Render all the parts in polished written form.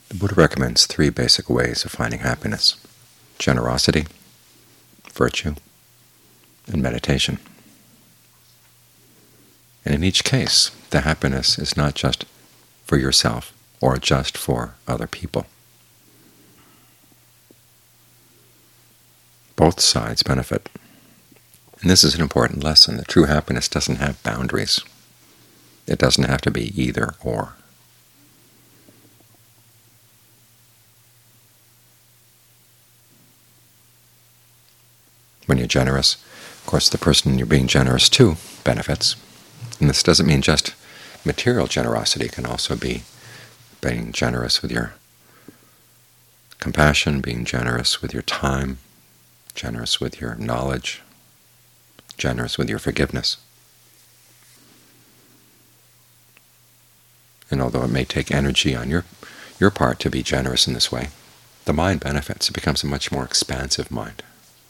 The Buddha recommends three basic ways of finding happiness: generosity, virtue, and meditation. And in each case, the happiness is not just for yourself or just for other people. Both sides benefit. And this is an important lesson, that true happiness doesn't have boundaries. It doesn't have to be either or. When you're generous, of course, the person you're being generous to benefits. And this doesn't mean just material generosity. It can also be being generous with your compassion, being generous with your time, generous with your knowledge, generous with your forgiveness. And although it may take energy on your part to be generous in this way, the mind benefits. It becomes a much more expansive mind.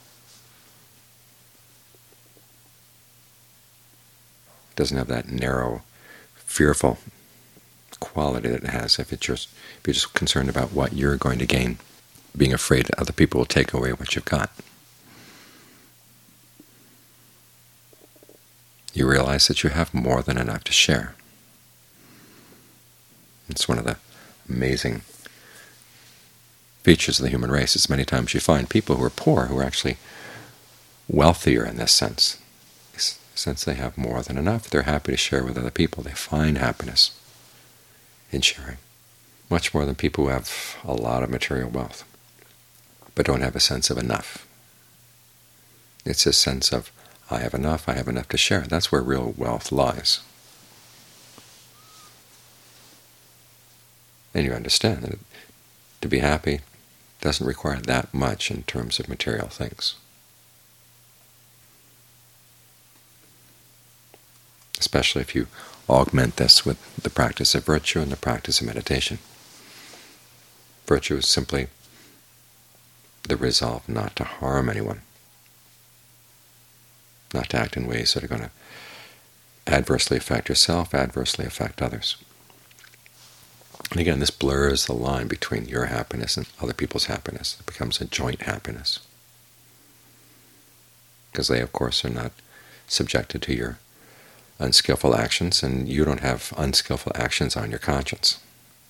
It doesn't have that narrow, fearful quality that it has if you're just concerned about what you're going to gain, being afraid that other people will take away what you've got. You realize that you have more than enough to share. It's one of the amazing features of the human race. It's many times you find people who are poor who are actually wealthier in this sense. Since they have more than enough, they're happy to share with other people. They find happiness in sharing, much more than people who have a lot of material wealth but don't have a sense of enough. It's a sense of, I have enough to share. That's where real wealth lies. And you understand that to be happy doesn't require that much in terms of material things. Especially if you augment this with the practice of virtue and the practice of meditation. Virtue is simply the resolve not to harm anyone, not to act in ways that are going to adversely affect yourself, adversely affect others. And again, this blurs the line between your happiness and other people's happiness. It becomes a joint happiness, because they, of course, are not subjected to your unskillful actions, and you don't have unskillful actions on your conscience.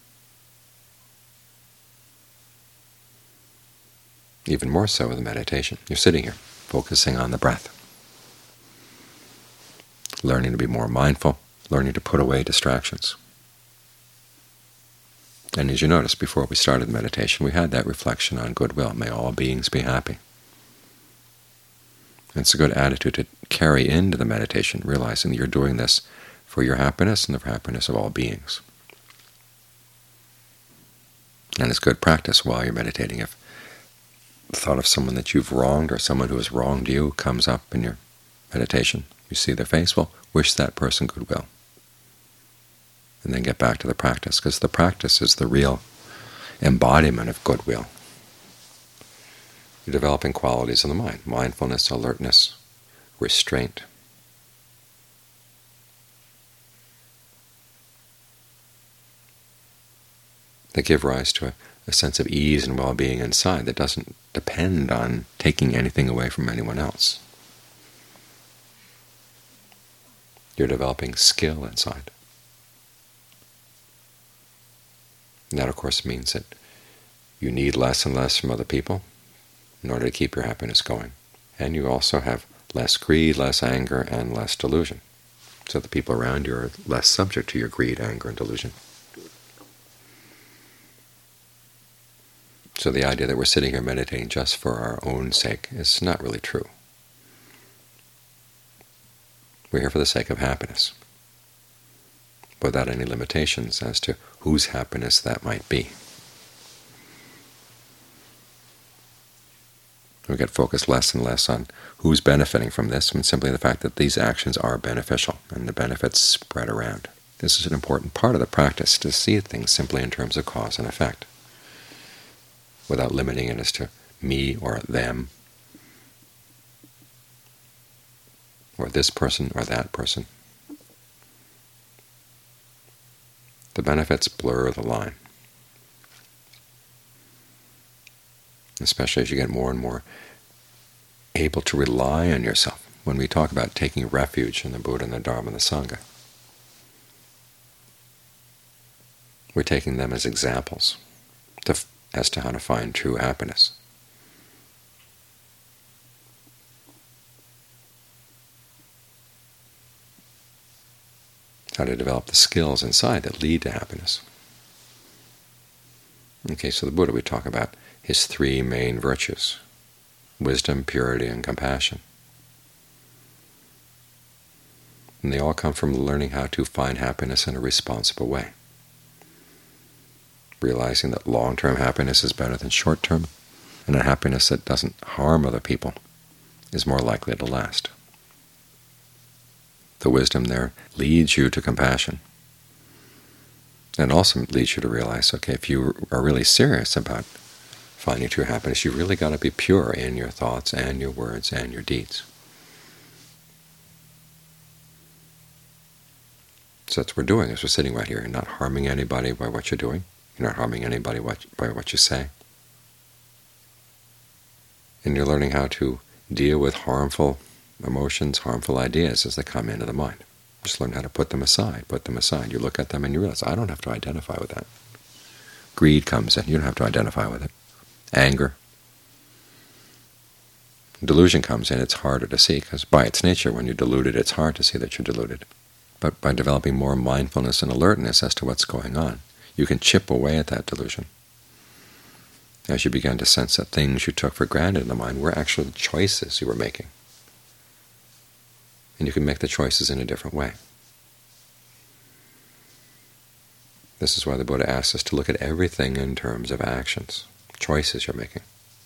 Even more so with meditation. You're sitting here, focusing on the breath, learning to be more mindful, learning to put away distractions. And as you noticed, before we started meditation, we had that reflection on goodwill. May all beings be happy. And it's a good attitude to carry into the meditation, realizing that you're doing this for your happiness and the happiness of all beings. And it's good practice while you're meditating. If the thought of someone that you've wronged or someone who has wronged you comes up in your meditation, you see their face, well, wish that person goodwill. And then get back to the practice, because the practice is the real embodiment of goodwill. You're developing qualities of the mind: mindfulness, alertness, restraint. They give rise to a sense of ease and well-being inside that doesn't depend on taking anything away from anyone else. You're developing skill inside. And that, of course, means that you need less and less from other people in order to keep your happiness going. And you also have less greed, less anger, and less delusion. So the people around you are less subject to your greed, anger, and delusion. So the idea that we're sitting here meditating just for our own sake is not really true. We're here for the sake of happiness, without any limitations as to whose happiness that might be. We get focused less and less on who's benefiting from this, and simply the fact that these actions are beneficial and the benefits spread around. This is an important part of the practice, to see things simply in terms of cause and effect, without limiting it as to me or them, or this person or that person. The benefits blur the line. especially as you get more and more able to rely on yourself. When we talk about taking refuge in the Buddha and the Dharma and the Sangha, we're taking them as examples as to how to find true happiness. How to develop the skills inside that lead to happiness. In the case of the Buddha, we talk about his three main virtues: wisdom, purity, and compassion. And they all come from learning how to find happiness in a responsible way, realizing that long-term happiness is better than short-term, and a happiness that doesn't harm other people is more likely to last. The wisdom there leads you to compassion, and also leads you to realize, okay, if you are really serious about finding true happiness, you really got to be pure in your thoughts and your words and your deeds. So that's what we're doing, is we're sitting right here. You're not harming anybody by what you're doing. You're not harming anybody by what you say. And you're learning how to deal with harmful emotions, harmful ideas as they come into the mind. Just learn how to put them aside, You look at them and you realize, I don't have to identify with that. Greed comes in. You don't have to identify with it. Anger. Delusion comes in. It's harder to see, because by its nature, when you're deluded, it's hard to see that you're deluded. But by developing more mindfulness and alertness as to what's going on, you can chip away at that delusion. As you begin to sense that things you took for granted in the mind were actually choices you were making. And you can make the choices in a different way. This is why the Buddha asks us to look at everything in terms of actions, choices you're making.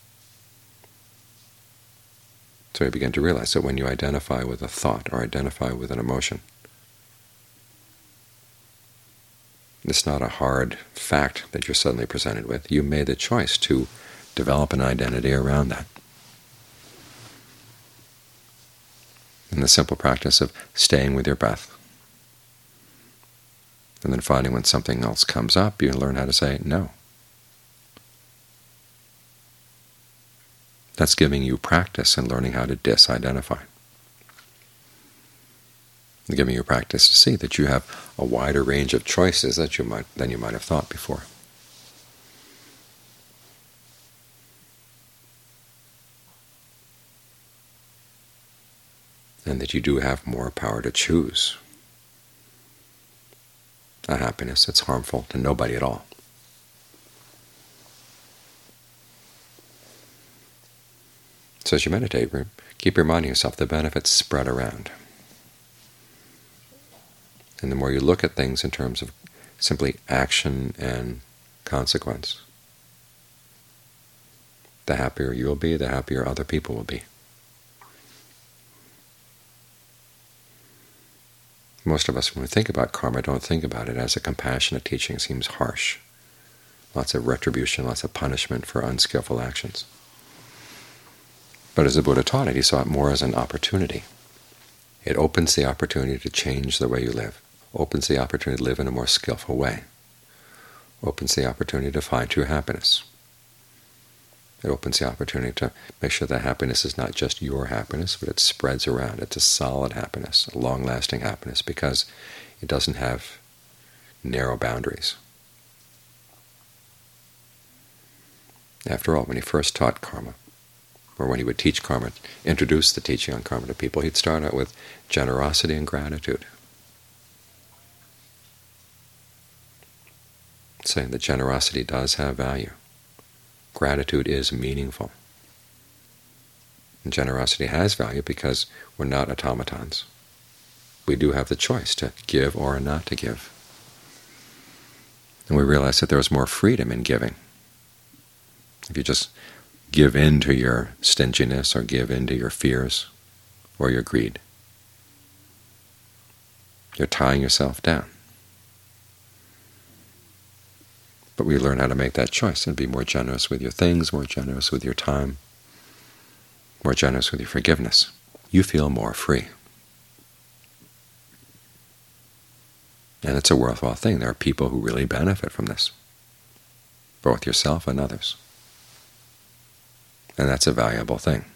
So you begin to realize that when you identify with a thought or identify with an emotion, it's not a hard fact that you're suddenly presented with. You made the choice to develop an identity around that. In the simple practice of staying with your breath, and then finding when something else comes up, you learn how to say no. That's giving you practice and learning how to disidentify. And giving you practice to see that you have a wider range of choices than you might have thought before. And that you do have more power to choose a happiness that's harmful to nobody at all. So as you meditate, keep reminding yourself the benefits spread around. And the more you look at things in terms of simply action and consequence, the happier you'll be, the happier other people will be. Most of us, when we think about karma, don't think about it as a compassionate teaching. It seems harsh. Lots of retribution, lots of punishment for unskillful actions. But as the Buddha taught it, he saw it more as an opportunity. It opens the opportunity to change the way you live, opens the opportunity to live in a more skillful way, opens the opportunity to find true happiness. It opens the opportunity to make sure that happiness is not just your happiness, but it spreads around. It's a solid happiness, a long-lasting happiness, because it doesn't have narrow boundaries. After all, when he first taught karma, or when he would teach karma, introduce the teaching on karma to people, he'd start out with generosity and gratitude, saying that generosity does have value. Gratitude is meaningful. And generosity has value because we're not automatons. We do have the choice to give or not to give. And we realize that there is more freedom in giving. If you just give in to your stinginess or give in to your fears or your greed, you're tying yourself down. But we learn how to make that choice and be more generous with your things, more generous with your time, more generous with your forgiveness. You feel more free. And it's a worthwhile thing. There are people who really benefit from this, both yourself and others. And that's a valuable thing.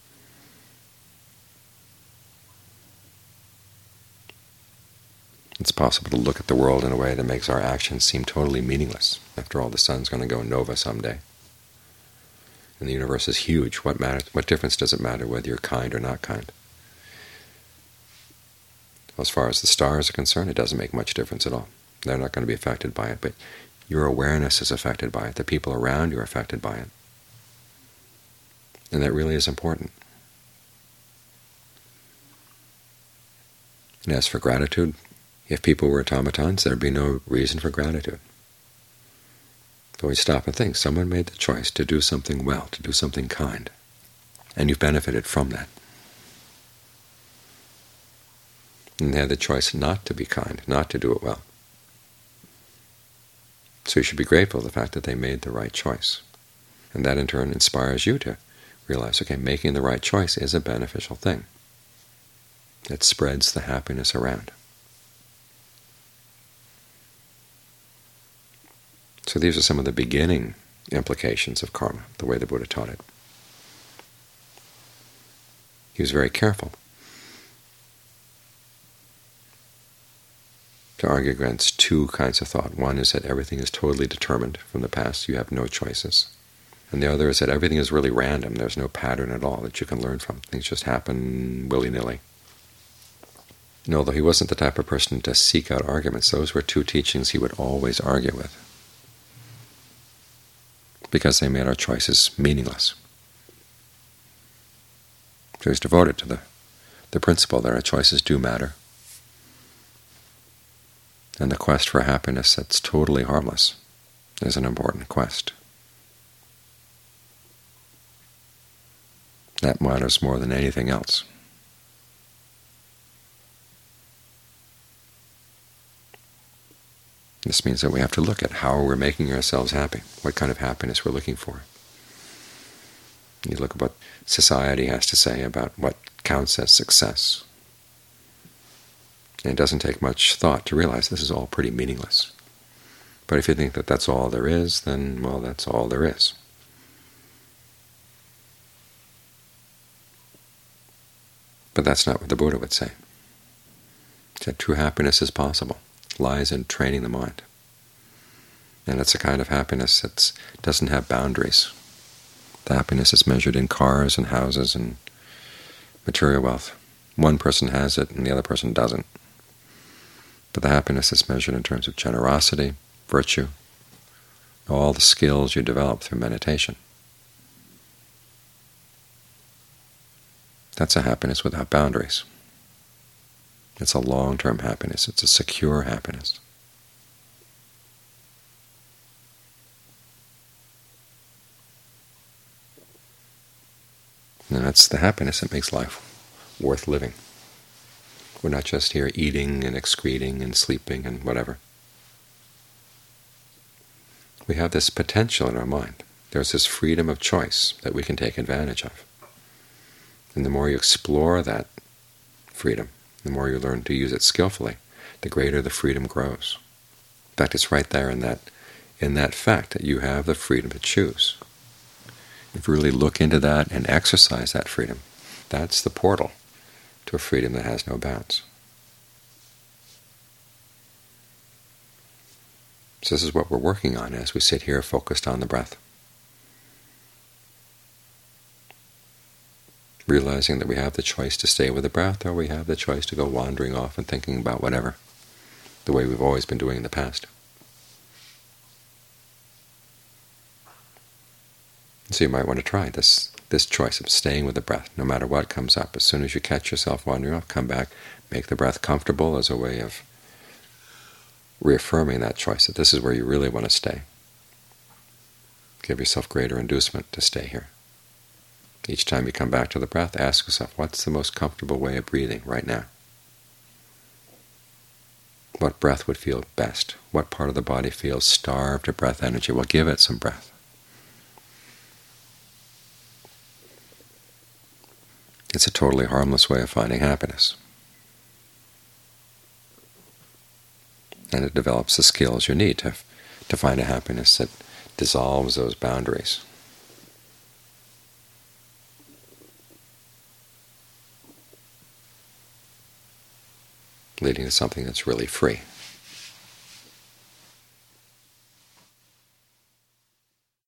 It's possible to look at the world in a way that makes our actions seem totally meaningless. After all, the sun's going to go nova someday. And the universe is huge. What matters? What difference does it matter whether you're kind or not kind? As far as the stars are concerned, it doesn't make much difference at all. They're not going to be affected by it, but your awareness is affected by it. The people around you are affected by it. And that really is important. And as for gratitude, if people were automatons, there would be no reason for gratitude. But we stop and think, someone made the choice to do something well, to do something kind, and you've benefited from that. And they had the choice not to be kind, not to do it well. So you should be grateful for the fact that they made the right choice. And that in turn inspires you to realize, okay, making the right choice is a beneficial thing. It spreads the happiness around. So these are some of the beginning implications of karma, the way the Buddha taught it. He was very careful to argue against two kinds of thought. One is that everything is totally determined from the past, you have no choices. And the other is that everything is really random, there's no pattern at all that you can learn from. Things just happen willy-nilly. And although he wasn't the type of person to seek out arguments, those were two teachings he would always argue with, because they made our choices meaningless. So he's devoted to the principle that our choices do matter, and the quest for happiness that's totally harmless is an important quest. That matters more than anything else. This means that we have to look at how we're making ourselves happy, what kind of happiness we're looking for. You look at what society has to say about what counts as success. And it doesn't take much thought to realize this is all pretty meaningless. But if you think that that's all there is, then, well, that's all there is. But that's not what the Buddha would say. He said true happiness is possible. It lies in training the mind. And it's a kind of happiness that doesn't have boundaries. The happiness is measured in cars and houses and material wealth. One person has it and the other person doesn't. But the happiness is measured in terms of generosity, virtue, all the skills you develop through meditation. That's a happiness without boundaries. It's a long-term happiness. It's a secure happiness. And that's the happiness that makes life worth living. We're not just here eating and excreting and sleeping and whatever. We have this potential in our mind. There's this freedom of choice that we can take advantage of. And the more you explore that freedom, the more you learn to use it skillfully, the greater the freedom grows. In fact, it's right there in that fact that you have the freedom to choose. If you really look into that and exercise that freedom, that's the portal to a freedom that has no bounds. So this is what we're working on as we sit here focused on the breath. Realizing that we have the choice to stay with the breath, or we have the choice to go wandering off and thinking about whatever, the way we've always been doing in the past. So you might want to try this choice of staying with the breath, no matter what comes up. As soon as you catch yourself wandering off, come back, make the breath comfortable as a way of reaffirming that choice, that this is where you really want to stay. Give yourself greater inducement to stay here. Each time you come back to the breath, ask yourself, what's the most comfortable way of breathing right now? What breath would feel best? What part of the body feels starved of breath energy? Well, give it some breath. It's a totally harmless way of finding happiness. And it develops the skills you need to find a happiness that dissolves those boundaries. leading to something that's really free.